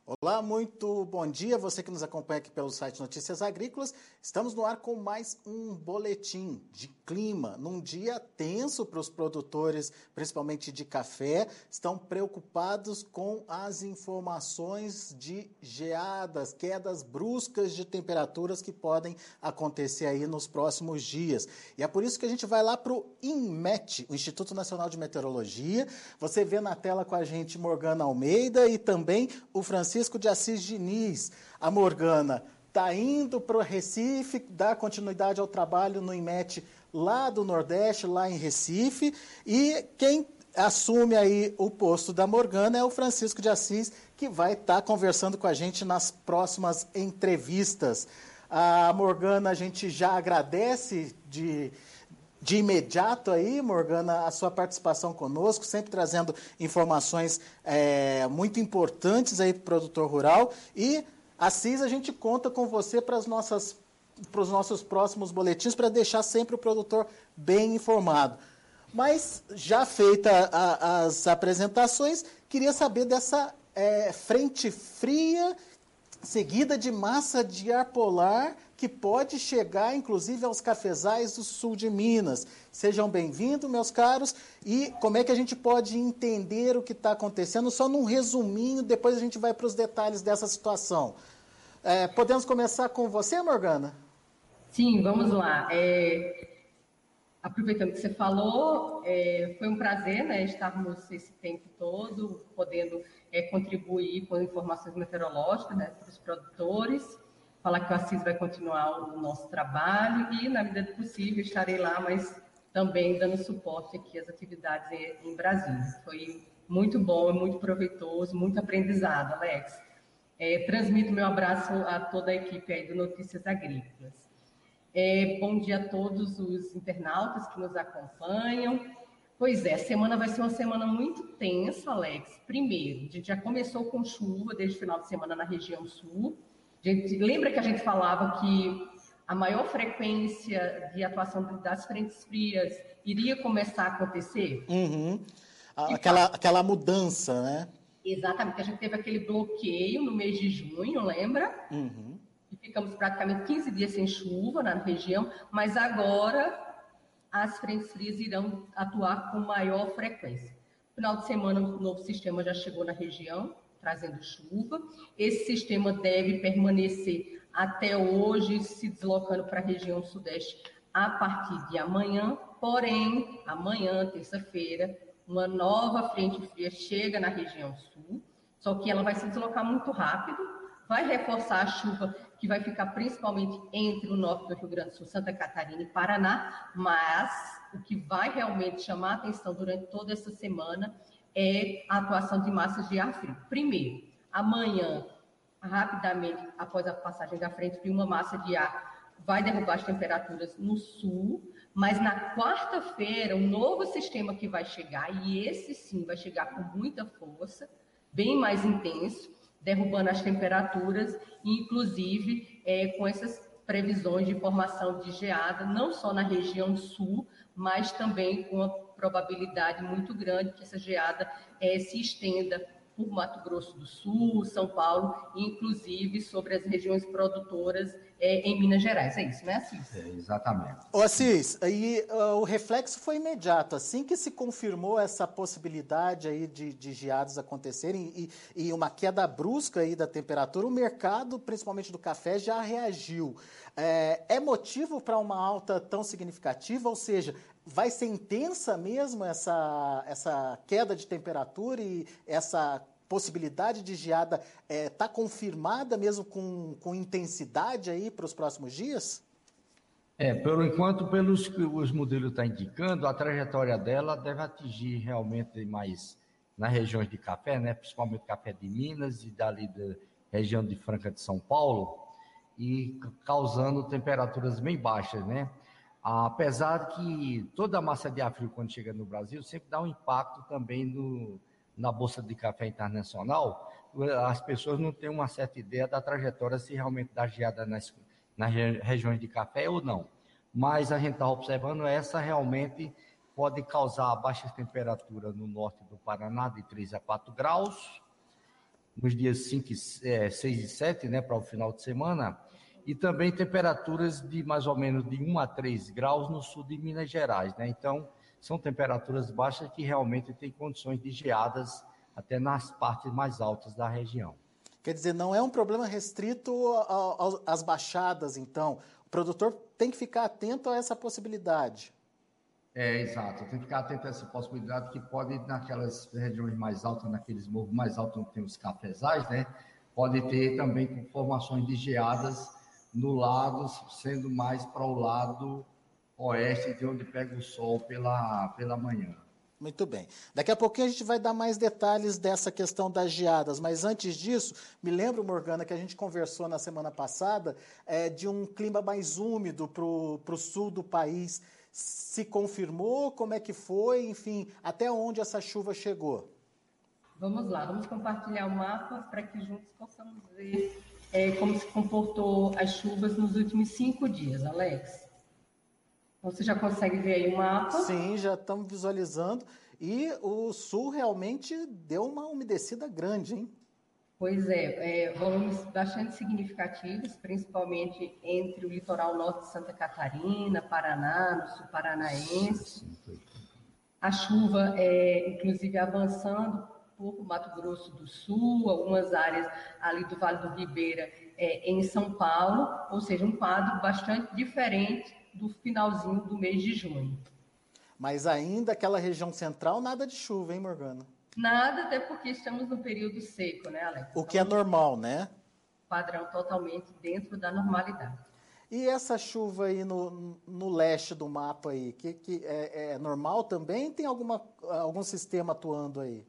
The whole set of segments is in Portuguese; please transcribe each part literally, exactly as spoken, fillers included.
Olá, muito bom dia, você que nos acompanha aqui pelo site Notícias Agrícolas. Estamos no ar com mais um boletim de clima, num dia tenso para os produtores, principalmente de café. Estão preocupados com as informações de geadas, quedas bruscas de temperaturas que podem acontecer aí nos próximos dias. E é por isso que a gente vai lá para o INMET, o Instituto Nacional de Meteorologia. Você vê na tela com a gente Morgana Almeida e também o Francisco Francisco de Assis Diniz. A Morgana está indo para o Recife, dar continuidade ao trabalho no INMET lá do Nordeste, lá em Recife, e quem assume aí o posto da Morgana é o Francisco de Assis, que vai estar tá conversando com a gente nas próximas entrevistas. A Morgana, a gente já agradece de... De imediato aí, Morgana, a sua participação conosco, sempre trazendo informações é, muito importantes aí para o produtor rural. E, Assis, a gente conta com você para as nossas, para os nossos próximos boletins, para deixar sempre o produtor bem informado. Mas, já feitas as apresentações, queria saber dessa é, frente fria seguida de massa de ar polar que pode chegar, inclusive, aos cafezais do sul de Minas. Sejam bem-vindos, meus caros. E como é que a gente pode entender o que está acontecendo? Só num resuminho, depois a gente vai para os detalhes dessa situação. É, podemos começar com você, Morgana? Sim, vamos lá. É, aproveitando que você falou, é, foi um prazer, né, estarmos esse tempo todo podendo é, contribuir com informações meteorológicas, né, para os produtores. Falar que o Assis vai continuar o nosso trabalho e, na medida do possível, estarei lá, mas também dando suporte aqui às atividades em, em Brasília. Foi muito bom, muito proveitoso, muito aprendizado, Alex. É, transmito meu abraço a toda a equipe aí do Notícias Agrícolas. É, bom dia a todos os internautas que nos acompanham. Pois é, a semana vai ser uma semana muito tensa, Alex. Primeiro, a gente já começou com chuva desde o final de semana na região sul. A gente, lembra que a gente falava que a maior frequência de atuação das frentes frias iria começar a acontecer? Uhum. Aquela, aquela mudança, né? Exatamente, a gente teve aquele bloqueio no mês de junho, lembra? Uhum. E ficamos praticamente quinze dias sem chuva na região, mas agora as frentes frias irão atuar com maior frequência. No final de semana, o novo sistema já chegou na região, trazendo chuva. Esse sistema deve permanecer até hoje, se deslocando para a região sudeste a partir de amanhã. Porém, amanhã, terça-feira, uma nova frente fria chega na região sul, só que ela vai se deslocar muito rápido, vai reforçar a chuva que vai ficar principalmente entre o norte do Rio Grande do Sul, Santa Catarina e Paraná, mas o que vai realmente chamar a atenção durante toda essa semana é a atuação de massas de ar frio. Primeiro, amanhã, rapidamente, após a passagem da frente fria, uma massa de ar vai derrubar as temperaturas no sul, mas na quarta-feira, um novo sistema que vai chegar, e esse sim vai chegar com muita força, bem mais intenso, derrubando as temperaturas, inclusive é, com essas previsões de formação de geada, não só na região sul, mas também com a probabilidade muito grande que essa geada é, se estenda por Mato Grosso do Sul, São Paulo, inclusive sobre as regiões produtoras é, em Minas Gerais. É isso, né, Assis? É, exatamente. Ô Assis, aí, uh, o reflexo foi imediato. Assim que se confirmou essa possibilidade aí de, de geadas acontecerem e, e uma queda brusca aí da temperatura, o mercado, principalmente do café, já reagiu. É, é motivo para uma alta tão significativa? Ou seja, vai ser intensa mesmo essa, essa queda de temperatura e essa possibilidade de geada está é, confirmada mesmo com, com intensidade aí para os próximos dias? É, por enquanto, pelos que os modelos estão indicando, a trajetória dela deve atingir realmente mais nas regiões de café, né? Principalmente café de Minas e dali da região de Franca de São Paulo, e causando temperaturas bem baixas, né? Apesar que toda a massa de ar frio, quando chega no Brasil, sempre dá um impacto também no, na Bolsa de Café Internacional. As pessoas não têm uma certa ideia da trajetória, se realmente dá geada nas, nas regiões de café ou não. Mas a gente está observando essa realmente pode causar baixas temperaturas no norte do Paraná, de três a quatro graus, nos dias cinco, seis e sete, né, para o final de semana, e também temperaturas de mais ou menos de um a três graus no sul de Minas Gerais, né? Então, são temperaturas baixas que realmente têm condições de geadas até nas partes mais altas da região. Quer dizer, não é um problema restrito às baixadas, então. O produtor tem que ficar atento a essa possibilidade. É, exato. Tem que ficar atento a essa possibilidade que pode, naquelas regiões mais altas, naqueles morros mais altos onde tem os cafezais, né? Pode ter também formações de geadas no lado, sendo mais para o lado oeste, de onde pega o sol pela, pela manhã. Muito bem. Daqui a pouquinho a gente vai dar mais detalhes dessa questão das geadas, mas antes disso, me lembro, Morgana, que a gente conversou na semana passada é, de um clima mais úmido para o sul do país. Se confirmou? Como é que foi? Enfim, até onde essa chuva chegou? Vamos lá, vamos compartilhar o mapa para que juntos possamos ver é, como se comportou as chuvas nos últimos cinco dias, Alex. Você já consegue ver aí o mapa? Sim, já estamos visualizando. E o sul realmente deu uma umedecida grande, hein? Pois é, é, volumes bastante significativos, principalmente entre o litoral norte de Santa Catarina, Paraná, no sul paranaense. A chuva, é, inclusive, avançando por Mato Grosso do Sul, algumas áreas ali do Vale do Ribeira, é, em São Paulo, ou seja, um quadro bastante diferente do finalzinho do mês de junho. Mas ainda aquela região central, nada de chuva, hein, Morgana? Nada, até porque estamos no período seco, né, Alex? O que é normal, né? Padrão totalmente dentro da normalidade. E essa chuva aí no, no leste do mapa aí, que, que é, é normal também? Tem alguma, algum sistema atuando aí?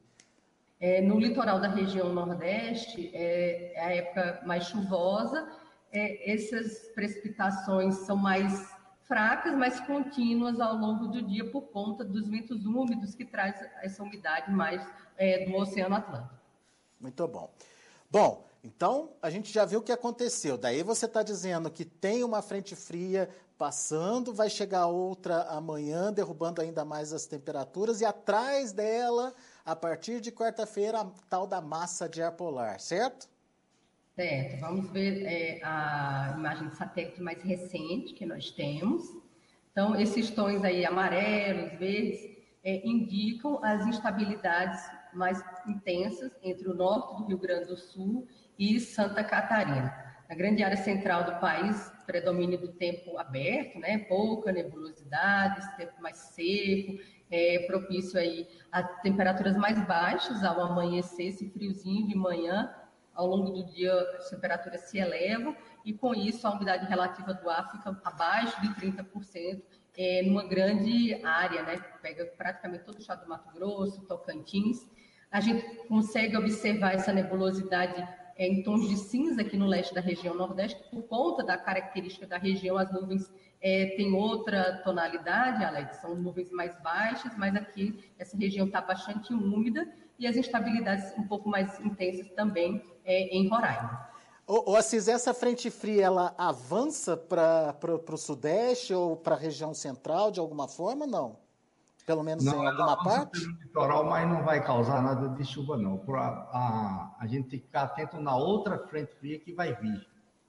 É, no litoral da região nordeste, é, é a época mais chuvosa, é, essas precipitações são mais fracas, mas contínuas ao longo do dia por conta dos ventos úmidos que traz essa umidade mais é, do Oceano Atlântico. Muito bom. Bom, então a gente já viu o que aconteceu. Daí você está dizendo que tem uma frente fria passando, vai chegar outra amanhã, derrubando ainda mais as temperaturas, e atrás dela, a partir de quarta-feira, a tal da massa de ar polar, certo? Certo, vamos ver é, a imagem de satélite mais recente que nós temos. Então, esses tons aí amarelos, verdes, é, indicam as instabilidades mais intensas entre o norte do Rio Grande do Sul e Santa Catarina. Na grande área central do país, predomínio do tempo aberto, né? Pouca nebulosidade, tempo mais seco, é, propício aí a temperaturas mais baixas ao amanhecer, esse friozinho de manhã. Ao longo do dia, as temperaturas se elevam e, com isso, a umidade relativa do ar fica abaixo de trinta por cento, é, numa grande área, né? Pega praticamente todo o estado do Mato Grosso, Tocantins. A gente consegue observar essa nebulosidade é, em tons de cinza aqui no leste da região nordeste, por conta da característica da região, as nuvens é, têm outra tonalidade, Alex, são nuvens mais baixas, mas aqui essa região está bastante úmida e as instabilidades um pouco mais intensas também é, em Roraima. Ô, ô Assis, essa frente fria, ela avança para o sudeste ou para a região central de alguma forma, não? Pelo menos não, em alguma parte? Pelo litoral, mas não vai causar nada de chuva, não. A, a, a gente tem que ficar atento na outra frente fria que vai vir.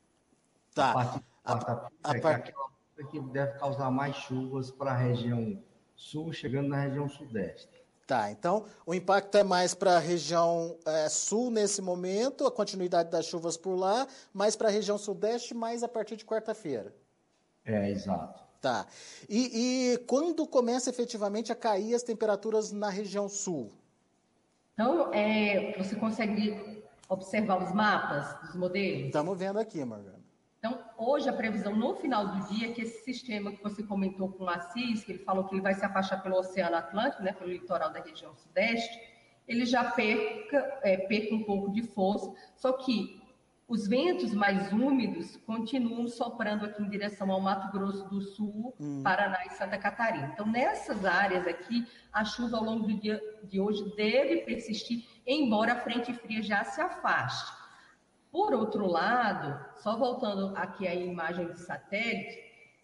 Tá. A parte, a, a, a, é part... aquela que deve causar mais chuvas para a região sul, chegando na região sudeste. Tá, então o impacto é mais para a região é, sul nesse momento, a continuidade das chuvas por lá, mais para a região sudeste, mais a partir de quarta-feira. É, exato. Tá. E, e quando começa efetivamente a cair as temperaturas na região sul? Então, é, você consegue observar os mapas dos modelos? Estamos vendo aqui, Morgana. Então, hoje a previsão no final do dia é que esse sistema que você comentou com o Assis, que ele falou que ele vai se afastar pelo Oceano Atlântico, né, pelo litoral da região sudeste, ele já perca, é, perca um pouco de força, só que os ventos mais úmidos continuam soprando aqui em direção ao Mato Grosso do Sul, hum. Paraná e Santa Catarina. Então, nessas áreas aqui, a chuva ao longo do dia de hoje deve persistir, embora a frente fria já se afaste. Por outro lado, só voltando aqui à imagem de satélite,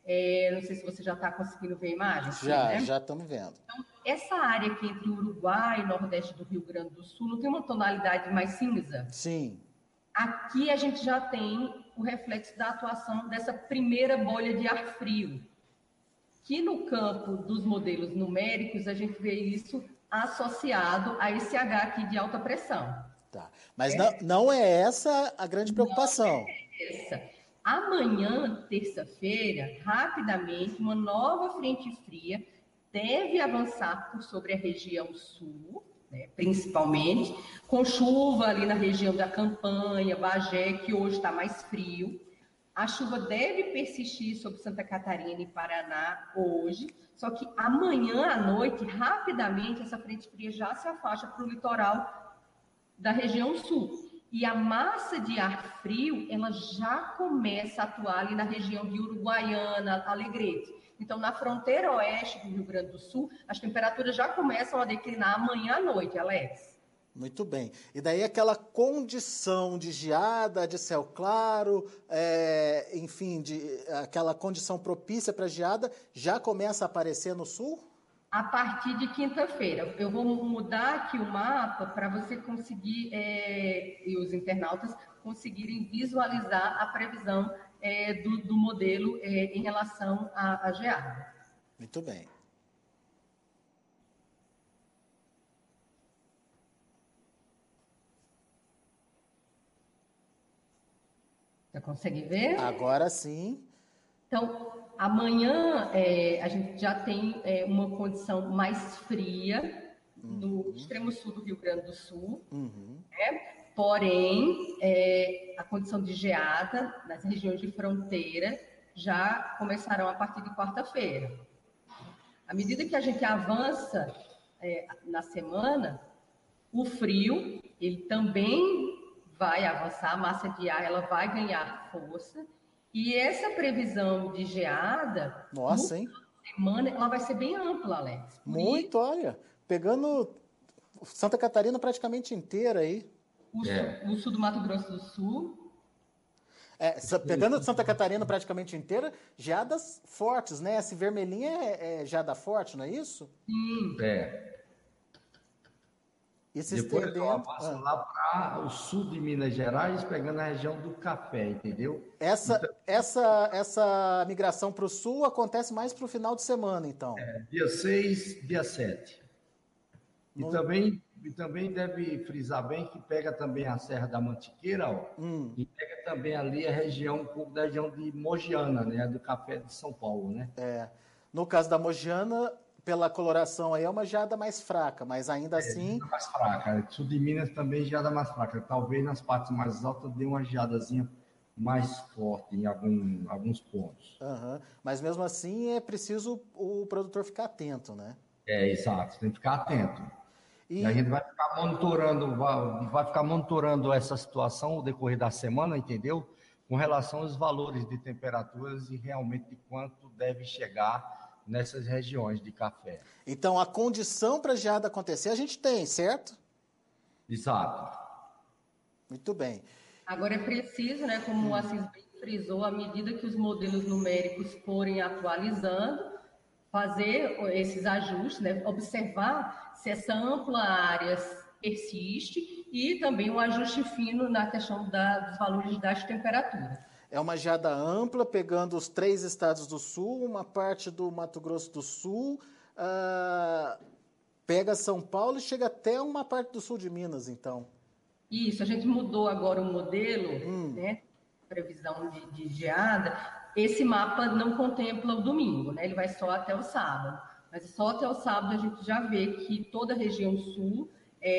É, não sei se você já está conseguindo ver a imagem. Já, né? já estamos vendo. Então, essa área aqui entre o Uruguai e Nordeste do Rio Grande do Sul, não tem uma tonalidade mais cinza? Sim. Aqui a gente já tem o reflexo da atuação dessa primeira bolha de ar frio, que no campo dos modelos numéricos a gente vê isso associado a esse H aqui de alta pressão. Tá. Mas é. não, não é essa a grande preocupação. Não é essa. Amanhã, terça-feira, rapidamente, uma nova frente fria deve avançar por sobre a região sul, né, principalmente, com chuva ali na região da Campanha, Bagé, que hoje está mais frio. A chuva deve persistir sobre Santa Catarina e Paraná hoje, só que amanhã à noite, rapidamente, essa frente fria já se afasta para o litoral da região sul. E a massa de ar frio, ela já começa a atuar ali na região de Uruguaiana, Alegrete. Então, na fronteira oeste do Rio Grande do Sul, as temperaturas já começam a declinar amanhã à noite, Alex. Muito bem. E daí aquela condição de geada, de céu claro, é, enfim, de, aquela condição propícia para geada, já começa a aparecer no sul? A partir de quinta-feira. Eu vou mudar aqui o mapa para você conseguir, é, e os internautas conseguirem visualizar a previsão é, do, do modelo é, em relação à, à geada. Muito bem. Você consegue ver? Agora sim. Então, amanhã é, a gente já tem é, uma condição mais fria no uhum. extremo sul do Rio Grande do Sul, uhum. né? Porém, é, a condição de geada nas regiões de fronteira já começarão a partir de quarta-feira. À medida que a gente avança é, na semana, o frio ele também vai avançar, a massa de ar ela vai ganhar força. E essa previsão de geada, Nossa, hein? semana, ela vai ser bem ampla, Alex. Por Muito, isso, olha, pegando Santa Catarina praticamente inteira aí. O, é. sul, o sul do Mato Grosso do Sul. É, pegando Santa Catarina praticamente inteira, geadas fortes, né? Esse vermelhinho é, é geada forte, não é isso? Sim. É. E se Depois estendendo... eu avanço ah. lá para o sul de Minas Gerais, pegando a região do café, entendeu? Essa, então, essa, essa migração para o sul acontece mais para o final de semana, então? É, dia seis, dia sete. No... E, também, e também deve frisar bem que pega também a Serra da Mantiqueira, ó, hum. e pega também ali a região, um pouco da região de Mogiana, né? Do café de São Paulo, né? É. No caso da Mogiana... Pela coloração aí é uma geada mais fraca, mas ainda assim... É, mais fraca. Sul de Minas também geada mais fraca. Talvez nas partes mais altas dê uma geadazinha mais forte em algum, alguns pontos. Uhum. Mas mesmo assim é preciso o produtor ficar atento, né? É, exato. Tem que ficar atento. E, e a gente vai ficar monitorando, vai, vai ficar monitorando essa situação no decorrer da semana, entendeu? Com relação aos valores de temperaturas e realmente de quanto deve chegar nessas regiões de café. Então, a condição para a geada acontecer, a gente tem, certo? Exato. Muito bem. Agora é preciso, né, como o Assis bem frisou, à medida que os modelos numéricos forem atualizando, fazer esses ajustes, né, observar se essa ampla área persiste e também um ajuste fino na questão da, dos valores das temperaturas. É uma geada ampla, pegando os três estados do sul, uma parte do Mato Grosso do Sul, uh, pega São Paulo e chega até uma parte do sul de Minas, então. Isso, a gente mudou agora o modelo, hum. né, previsão de, de geada. Esse mapa não contempla o domingo, né, ele vai só até o sábado. Mas só até o sábado a gente já vê que toda a região sul,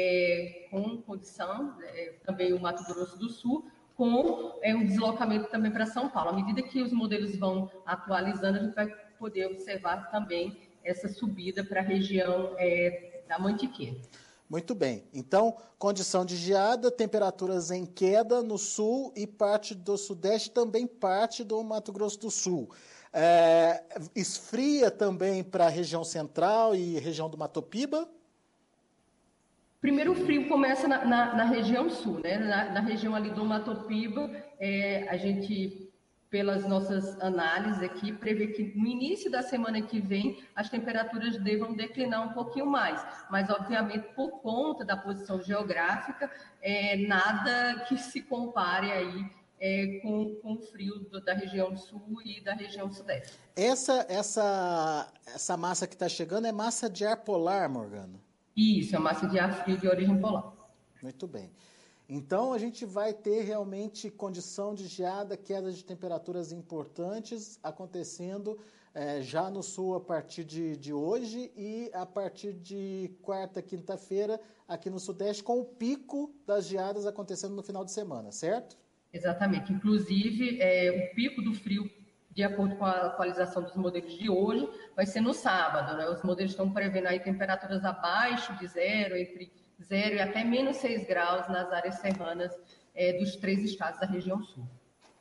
é, com condição, é, também o Mato Grosso do Sul, com é, um deslocamento também para São Paulo. À medida que os modelos vão atualizando, a gente vai poder observar também essa subida para a região é, da Mantiqueira. Muito bem. Então, condição de geada, temperaturas em queda no sul e parte do sudeste, também parte do Mato Grosso do Sul. É, esfria também para a região central e região do Matopiba? Primeiro o frio começa na, na, na região sul, né? Na, na região ali do Matopiba, é, a gente pelas nossas análises aqui, prevê que no início da semana que vem as temperaturas devam declinar um pouquinho mais, mas obviamente por conta da posição geográfica, é, nada que se compare aí é, com, com o frio do, da região sul e da região sudeste. Essa, essa, essa massa que está chegando é massa de ar polar, Morgana? Isso, é massa de ar frio de origem polar. Muito bem. Então, a gente vai ter realmente condição de geada, queda de temperaturas importantes acontecendo é, já no sul a partir de, de hoje e a partir de quarta, quinta-feira aqui no sudeste, com o pico das geadas acontecendo no final de semana, certo? Exatamente. Inclusive, é, o pico do frio, de acordo com a atualização dos modelos de hoje, vai ser no sábado, né? Os modelos estão prevendo aí temperaturas abaixo de zero, entre zero e até menos seis graus nas áreas serranas é, dos três estados da região sul.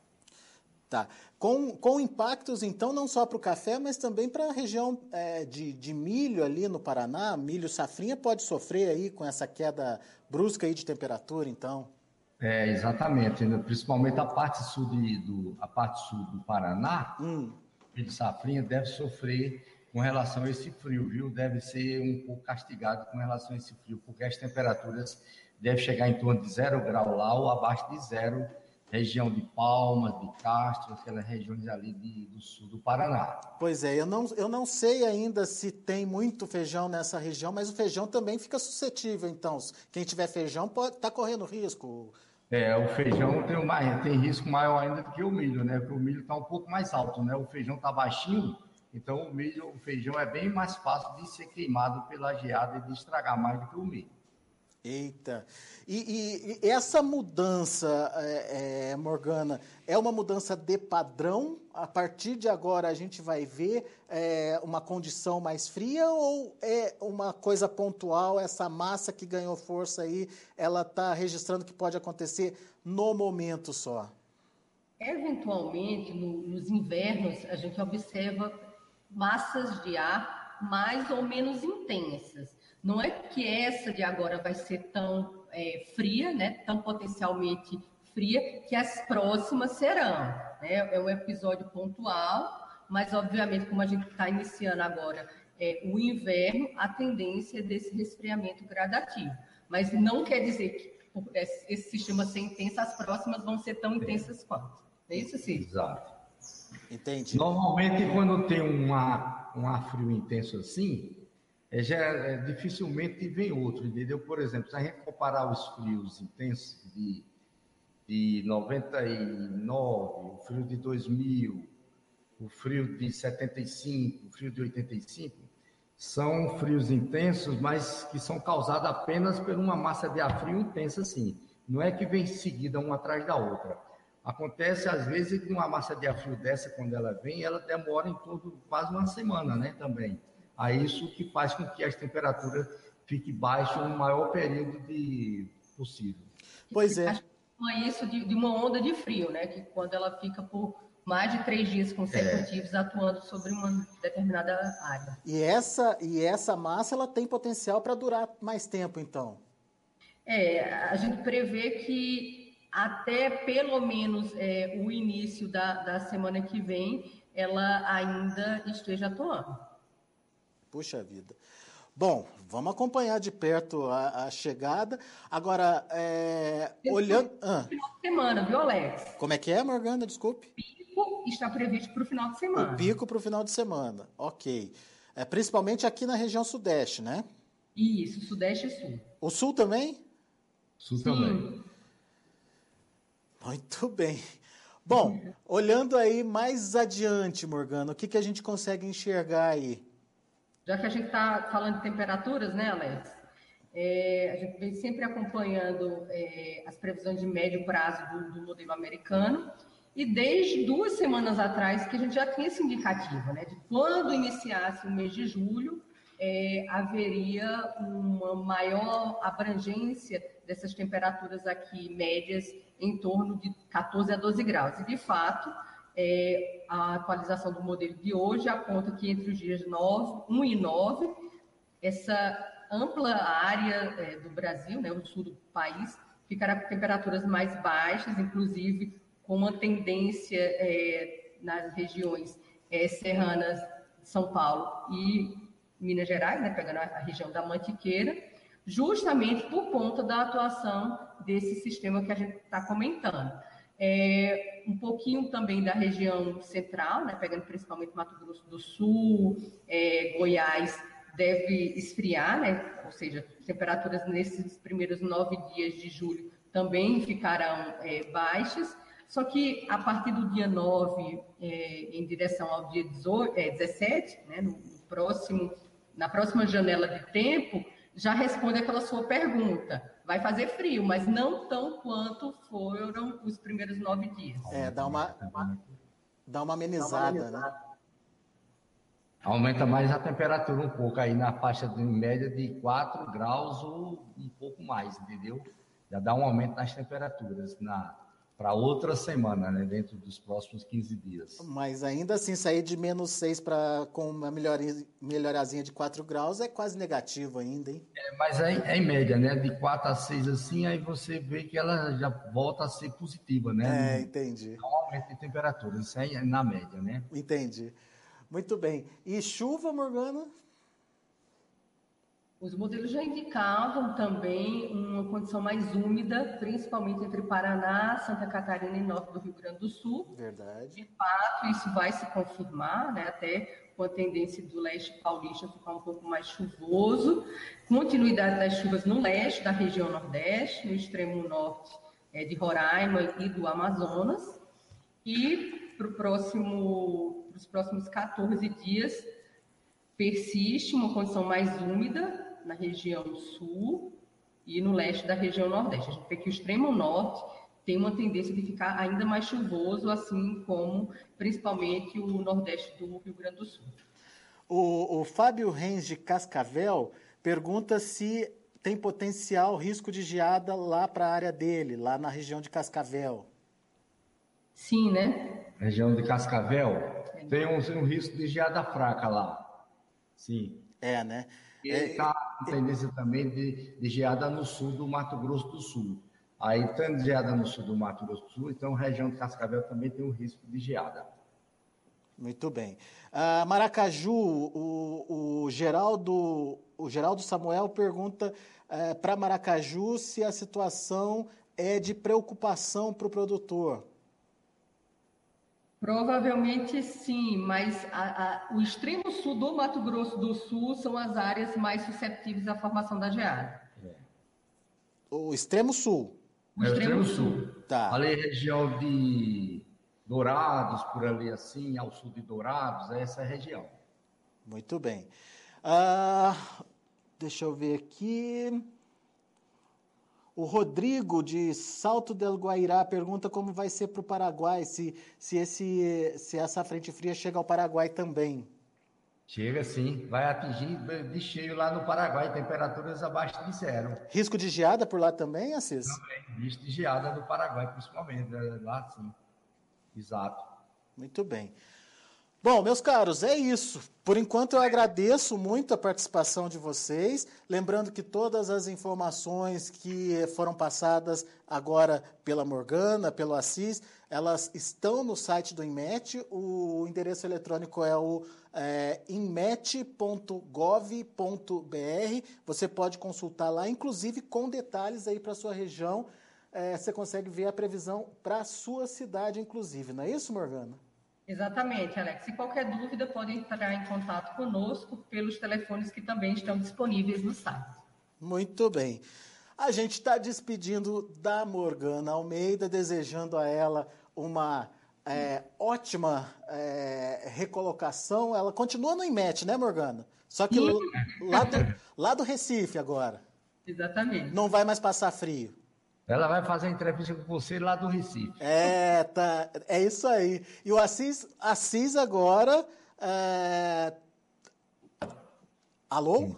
Tá. Com, com impactos, então, não só para o café, mas também para a região é, de, de milho ali no Paraná, milho safrinha pode sofrer aí com essa queda brusca aí de temperatura, então? É, exatamente, né? Principalmente a parte sul, de, do, a parte sul do Paraná, hum. milho safrinha deve sofrer com relação a esse frio, viu? Deve ser um pouco castigado com relação a esse frio, porque as temperaturas devem chegar em torno de zero grau lá ou abaixo de zero, região de Palmas, de Castro, aquelas regiões ali de, do sul do Paraná. Pois é, eu não, eu não sei ainda se tem muito feijão nessa região, mas o feijão também fica suscetível, então. Quem tiver feijão pode estar tá correndo risco. É, o feijão tem, uma, tem risco maior ainda do que o milho, né? Porque o milho está um pouco mais alto, né? O feijão está baixinho. Então, o milho, o feijão é bem mais fácil de ser queimado pela geada e de estragar mais do que o milho. Eita! E, e, e essa mudança, é, é, Morgana, é uma mudança de padrão? A partir de agora a gente vai ver é, uma condição mais fria ou é uma coisa pontual, essa massa que ganhou força aí, ela está registrando que pode acontecer no momento só? Eventualmente, no, nos invernos, a gente observa massas de ar mais ou menos intensas. Não é que essa de agora vai ser tão é, fria, né, tão potencialmente fria, que as próximas serão. Né? É um episódio pontual, mas obviamente, como a gente está iniciando agora é, o inverno, a tendência é desse resfriamento gradativo. Mas não quer dizer que por esse sistema ser intenso, as próximas vão ser tão intensas quanto. É isso, sim? Exato. Entendi. Normalmente, quando tem um ar, um ar frio intenso assim, é, já, é, dificilmente vem outro, entendeu? Por exemplo, se a gente comparar os frios intensos de, de noventa e nove, o frio de dois mil, o frio de setenta e cinco, o frio de oitenta e cinco, são frios intensos, mas que são causados apenas por uma massa de ar frio intensa assim. Não é que vem seguida uma atrás da outra. Acontece, às vezes, que uma massa de ar frio dessa, quando ela vem, ela demora em todo, quase uma semana, né, também. Aí isso que faz com que as temperaturas fiquem baixas no maior período de possível. Pois é. É isso de, de uma onda de frio, né, que quando ela fica por mais de três dias consecutivos é. atuando sobre uma determinada área. E essa, e essa massa, ela tem potencial para durar mais tempo, então? É, a gente prevê que até pelo menos é, o início da, da semana que vem, ela ainda esteja atuando. Puxa vida. Bom, vamos acompanhar de perto a, a chegada. Agora, é, olhando... Ah. Final de semana, viu, Alex? Como é que é, Morgana? Desculpe. O pico está previsto para o final de semana. O pico para o final de semana, ok. É, principalmente aqui na região sudeste, né? Isso, sudeste e sul. O sul também? Sul Sim. também. Muito bem. Bom, olhando aí mais adiante, Morgana, o que, que a gente consegue enxergar aí? Já que a gente está falando de temperaturas, né, Alex? É, a gente vem sempre acompanhando é, as previsões de médio prazo do, do modelo americano e desde duas semanas atrás que a gente já tinha esse indicativo, né, de quando iniciasse o mês de julho, é, haveria uma maior abrangência dessas temperaturas aqui médias em torno de quatorze a doze graus. E, de fato, é, a atualização do modelo de hoje aponta que entre os dias nove, um e nove, essa ampla área é, do Brasil, né, o sul do país, ficará com temperaturas mais baixas, inclusive com uma tendência é, nas regiões é, serranas de São Paulo e Minas Gerais, né, pegando a, a região da Mantiqueira, justamente por conta da atuação desse sistema que a gente está comentando. É, um pouquinho também da região central, né, pegando principalmente Mato Grosso do Sul, é, Goiás, deve esfriar, né, ou seja, temperaturas nesses primeiros nove dias de julho também ficarão é, baixas, só que a partir do dia nove, é, em direção ao dia dezoito, é, dezessete, né, no, no próximo, na próxima janela de tempo, já responde aquela sua pergunta. Vai fazer frio, mas não tão quanto foram os primeiros nove dias. É, dá uma, dá uma amenizada, né? Aumenta mais a temperatura um pouco, aí na faixa de média de quatro graus ou um pouco mais, entendeu? Já dá um aumento nas temperaturas na, para outra semana, né? Dentro dos próximos quinze dias. Mas ainda assim, sair de menos seis para com uma melhoria, melhorazinha de quatro graus é quase negativo ainda, hein? É, mas é, é em média, né? De quatro a seis assim, aí você vê que ela já volta a ser positiva, né? É, entendi. É um aumento de temperatura, isso aí é na média, né? Entendi. Muito bem. E chuva, Morgana? Os modelos já indicavam também uma condição mais úmida, principalmente entre Paraná, Santa Catarina e norte do Rio Grande do Sul. Verdade. De fato, isso vai se confirmar, né? Até com a tendência do leste paulista ficar um pouco mais chuvoso. Continuidade das chuvas no leste da região nordeste, no extremo norte é, de Roraima e do Amazonas. E para próximo, os próximos quatorze dias, persiste uma condição mais úmida na região sul e no leste da região nordeste. A gente vê que o extremo norte tem uma tendência de ficar ainda mais chuvoso, assim como principalmente o nordeste do Rio Grande do Sul. O, o Fábio Reis de Cascavel pergunta se tem potencial risco de geada lá para a área dele, lá na região de Cascavel. Sim, né? Região de Cascavel, é. tem um, um risco de geada fraca lá. Sim. É, né? E está com tendência também de, de geada no sul do Mato Grosso do Sul. Aí, tendo geada no sul do Mato Grosso do Sul, então a região de Cascavel também tem um risco de geada. Muito bem. Uh, Maracaju, o, o, Geraldo, o Geraldo Samuel pergunta uh, para Maracaju se a situação é de preocupação para o produtor. Provavelmente sim, mas a, a, o extremo sul do Mato Grosso do Sul são as áreas mais susceptíveis à formação da geada. É. O extremo sul? O é extremo, o extremo sul. sul. Tá. Ali região de Dourados, por ali assim, ao sul de Dourados, é essa região. Muito bem. Uh, deixa eu ver aqui... O Rodrigo, de Salto del Guairá, pergunta como vai ser para o Paraguai, se, se, esse, se essa frente fria chega ao Paraguai também. Chega sim, vai atingir de cheio lá no Paraguai, temperaturas abaixo de zero. Risco de geada por lá também, Assis? Também, risco de geada no Paraguai, principalmente, lá sim. Exato. Muito bem. Bom, meus caros, é isso. Por enquanto eu agradeço muito a participação de vocês. Lembrando que todas as informações que foram passadas agora pela Morgana, pelo Assis, elas estão no site do INMET. O endereço eletrônico é o é, inmet ponto gov ponto br. Você pode consultar lá, inclusive com detalhes aí para a sua região. É, você consegue ver a previsão para a sua cidade, inclusive. Não é isso, Morgana? Exatamente, Alex. Se qualquer dúvida, pode entrar em contato conosco pelos telefones que também estão disponíveis no site. Muito bem. A gente está despedindo da Morgana Almeida, desejando a ela uma é, ótima é, recolocação. Ela continua no INMET, né, Morgana? Só que lá do, lá do Recife agora. Exatamente. Não vai mais passar frio. Ela vai fazer a entrevista com você lá do Recife. É, tá, é isso aí. E o Assis, Assis agora... É... Alô?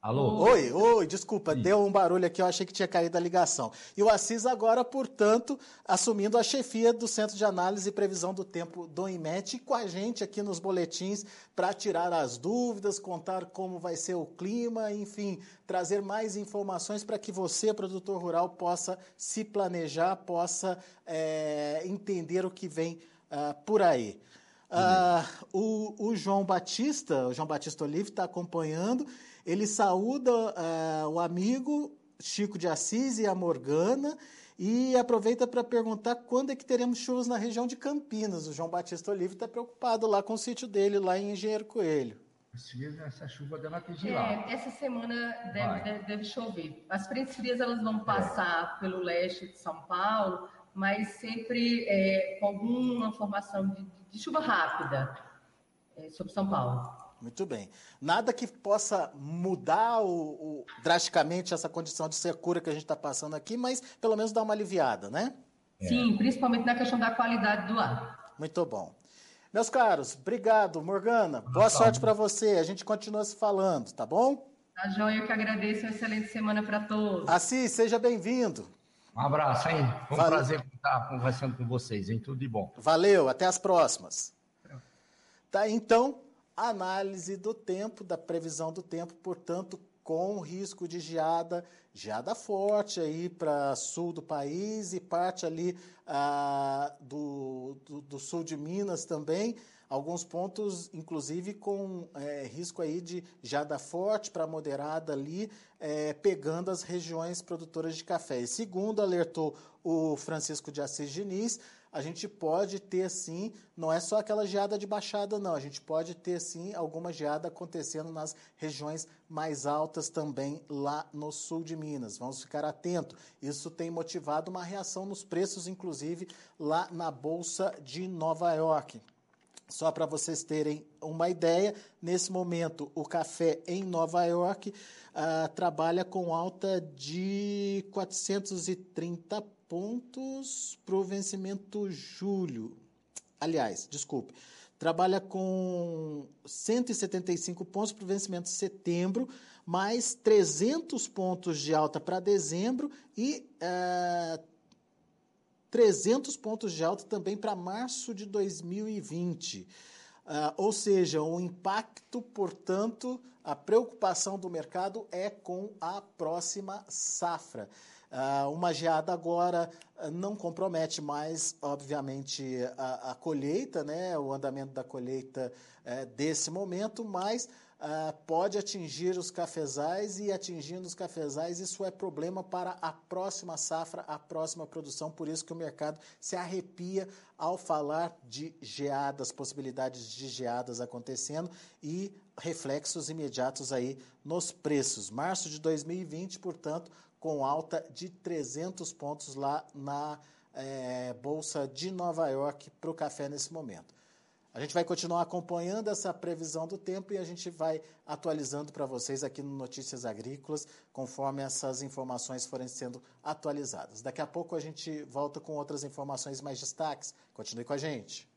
Alô? Oi, oi, desculpa, Sim. deu um barulho aqui, eu achei que tinha caído a ligação. E o Assis agora, portanto, assumindo a chefia do Centro de Análise e Previsão do Tempo do INMET, com a gente aqui nos boletins para tirar as dúvidas, contar como vai ser o clima, enfim, trazer mais informações para que você, produtor rural, possa se planejar, possa é, entender o que vem uh, por aí. Uh, o, o João Batista, o João Batista Olive está acompanhando. Ele saúda uh, o amigo Chico de Assis e a Morgana e aproveita para perguntar quando é que teremos chuvas na região de Campinas. O João Batista Olive está preocupado lá com o sítio dele, lá em Engenheiro Coelho. Essa chuva deve atingir lá. É, essa semana deve, deve, deve chover. As frentes frias elas vão passar é. pelo leste de São Paulo, mas sempre é, com alguma formação de, de chuva rápida é, sobre São Paulo. Muito bem. Nada que possa mudar o, o, drasticamente essa condição de secura que a gente está passando aqui, mas pelo menos dar uma aliviada, né? Sim, é. principalmente na questão da qualidade do ar. Muito bom. Meus caros, obrigado, Morgana. Boa sorte para você. A gente continua se falando, tá bom? Tá joia, eu que agradeço. Uma excelente semana para todos. Assis, seja bem-vindo. Um abraço, hein? Foi um Valeu. prazer estar conversando com vocês, hein? Tudo de bom. Valeu, até as próximas. Tá, então, análise do tempo, da previsão do tempo, portanto, com risco de geada, geada forte aí para sul do país e parte ali ah, do, do, do sul de Minas também. Alguns pontos, inclusive, com é, risco aí de geada forte para moderada ali, é, pegando as regiões produtoras de café. E segundo alertou o Francisco de Assis Diniz, a gente pode ter, sim, não é só aquela geada de baixada, não. A gente pode ter, sim, alguma geada acontecendo nas regiões mais altas também, lá no sul de Minas. Vamos ficar atentos. Isso tem motivado uma reação nos preços, inclusive, lá na Bolsa de Nova York. Só para vocês terem uma ideia, nesse momento o café em Nova York uh, trabalha com alta de quatrocentos e trinta pontos para o vencimento julho. Aliás, desculpe, trabalha com cento e setenta e cinco pontos para o vencimento setembro, mais trezentos pontos de alta para dezembro e uh, trezentos pontos de alta também para março de dois mil e vinte. Uh, ou seja, o impacto, portanto, a preocupação do mercado é com a próxima safra. Uh, uma geada agora uh, não compromete mais, obviamente, a, a colheita, né, o andamento da colheita uh, desse momento, mas Uh, pode atingir os cafezais e atingindo os cafezais, isso é problema para a próxima safra, a próxima produção, por isso que o mercado se arrepia ao falar de geadas, possibilidades de geadas acontecendo e reflexos imediatos aí nos preços. Março de dois mil e vinte, portanto, com alta de trezentos pontos lá na eh, Bolsa de Nova York para o café nesse momento. A gente vai continuar acompanhando essa previsão do tempo e a gente vai atualizando para vocês aqui no Notícias Agrícolas, conforme essas informações forem sendo atualizadas. Daqui a pouco a gente volta com outras informações mais destaques. Continue com a gente.